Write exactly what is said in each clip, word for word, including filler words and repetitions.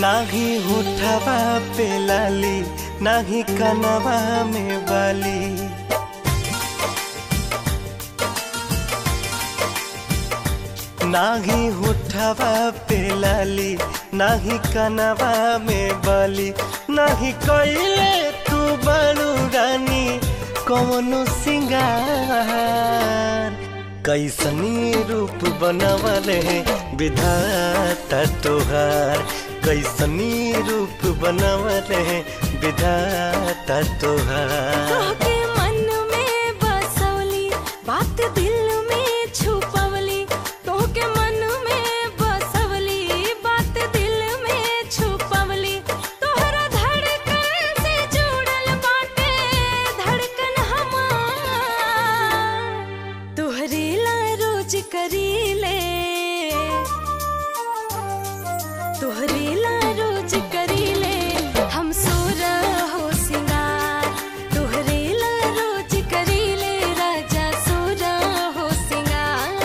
नाही होठवा पे लाली नाही कनवा में बाली, नाही होठवा पे लाली नाही कनवा में बाली, नाही कइले तू बड़ू रानी कौनो सिंगार। कैसनी रूप बनवले विधाता तोहार, कैसनी रूप बनवले विधाता तोहार। तोहके मन में बसवली बात दिल में छुपवली, तोहके मन में बसवली बात दिल में छुपवली। तोहरा धड़कन से जुड़ल बाटे धड़कन हमार, तोहरे ला रोज करीले, तोहरे ला रोज करीले हम सोरा हो सिंगार, तोहरे ला रोज करीले राजा सोरा हो सिंगार।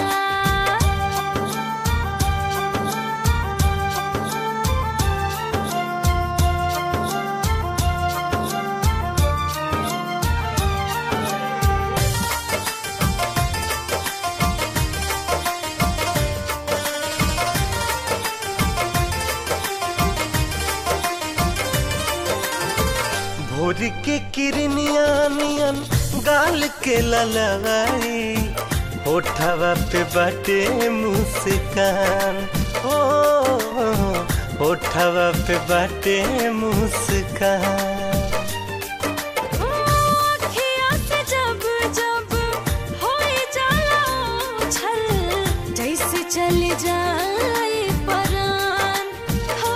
भोर के किरनिया नियन गाल के ललवाई, होठवा पे बाटे मुस्कान, ओ होठवा पे बाटे मुस्कान। अखियाँ से जब जब होए जाला उछल, जैसे चल जाए परान, हो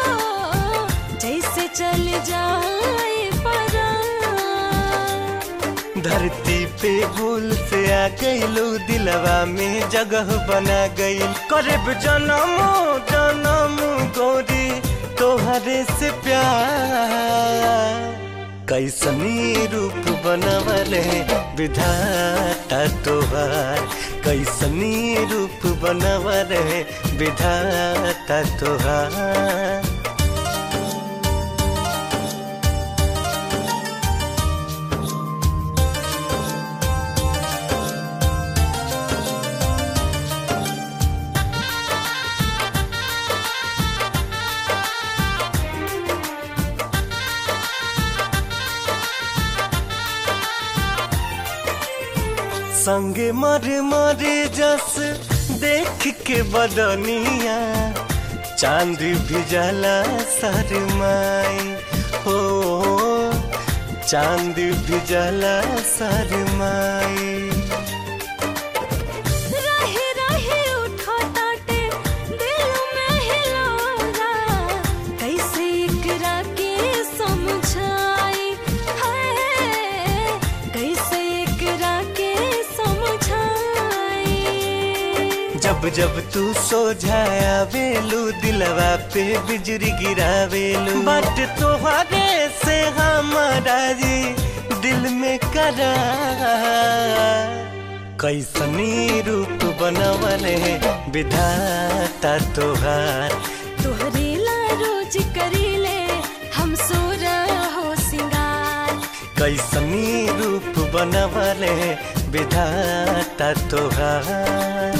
जैसे चल जाए धरती पे भूल से आ गईलू, दिलवा में जगह बना गईल। करब जन्म जन्म गोरी तोहरे से प्यार, कैसनी रूप बनवले विधाता तोहार, कैसनी रूप बनवले विधाता तोहार। संगे मरे मरे जस देख के बदनिया, चांद भी जाला शरमाई, हो चांद भी जाला शरमाई। रहे रहे उठो ताटे दिल में हिलोरा, कैसे इकरा के समझाई, हाय कैसे इकरा के जब जब तू सोझाया वेलू, दिलवा पे बिजली गिरावेलू। बट तोहरे से हमारा जी दिल में करार, कैसनी रूप बनवले विधाता तोहार, तोहरे ला रोज करीले हम सोरा हो सिंगार। कैसनी रूप बनवले विधाता तोहार।